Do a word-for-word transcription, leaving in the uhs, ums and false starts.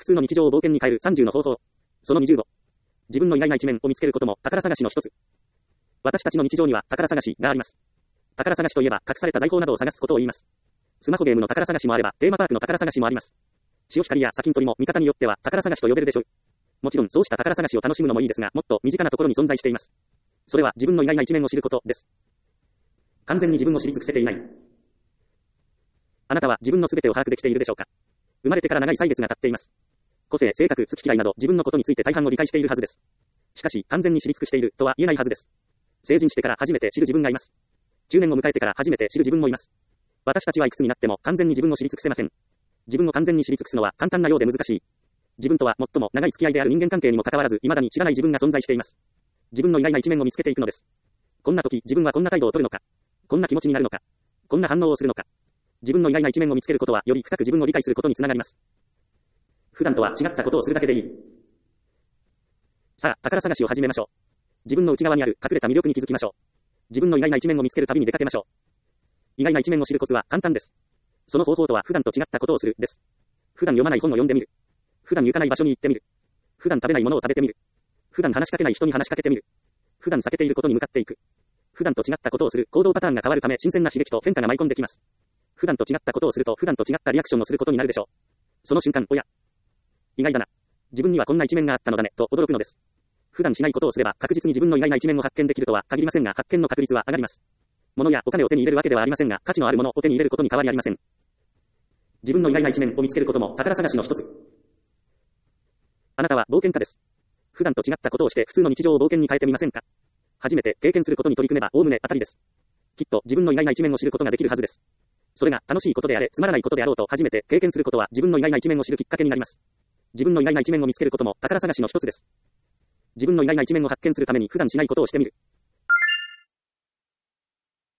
通の日常を冒険に変えるさんじゅうの方法。そのにじゅうご。自分の意外な一面を見つけることも宝探しの一つ。私たちの日常には宝探しがあります。宝探しといえば隠された財宝などを探すことを言います。スマホゲームの宝探しもあれば、テーマパークの宝探しもあります。潮干狩りや砂金取りも見方によっては宝探しと呼べるでしょう。もちろんそうした宝探しを楽しむのもいいですが、もっと身近なところに存在しています。それは自分の意外な一面を知ることです。完全に自分を知り尽くせていない。あなたは自分の全てを把握できているでしょうか。生まれてから長い歳月が経っています。個性、性格、好き嫌いなど自分のことについて大半を理解しているはずです。しかし、完全に知り尽くしているとは言えないはずです。成人してから初めて知る自分がいます。中年を迎えてから初めて知る自分もいます。私たちはいくつになっても完全に自分を知り尽くせません。自分を完全に知り尽くすのは簡単なようで難しい。自分とは最も長い付き合いである人間関係にもかかわらず、未だに知らない自分が存在しています。自分の意外な一面を見つけていくのです。こんな時、自分はこんな態度を取るのか。こんな気持ちになるのか。こんな反応をするのか。自分の意外な一面を見つけることは、より深く自分を理解することにつながります。普段とは違ったことをするだけでいい。さあ、宝探しを始めましょう。自分の内側にある隠れた魅力に気づきましょう。自分の意外な一面を見つける旅に出かけましょう。意外な一面を知るコツは簡単です。その方法とは普段と違ったことをするです。普段読まない本を読んでみる。普段行かない場所に行ってみる。普段食べないものを食べてみる。普段話しかけない人に話しかけてみる。普段避けていることに向かっていく。普段と違ったことをする行動パターンが変わるため新鮮な刺激と変化が舞い込んできます。普段と違ったことをすると普段と違ったリアクションをすることになるでしょう。その瞬間、おや、意外だな。自分にはこんな一面があったのだね、と驚くのです。普段しないことをすれば確実に自分の意外な一面を発見できるとは限りませんが、発見の確率は上がります。物やお金を手に入れるわけではありませんが、価値のあるものを手に入れることに変わりありません。自分の意外な一面を見つけることも宝探しの一つ。あなたは冒険家です。普段と違ったことをして普通の日常を冒険に変えてみませんか。初めて経験することに取り組めばおおむね当たりです。きっと自分の意外な一面を知ることができるはずです。それが楽しいことであれ、つまらないことであろうと初めて経験することは自分の意外な一面を知るきっかけになります。自分の意外な一面を見つけることも宝探しの一つです。自分の意外な一面を発見するために普段しないことをしてみる。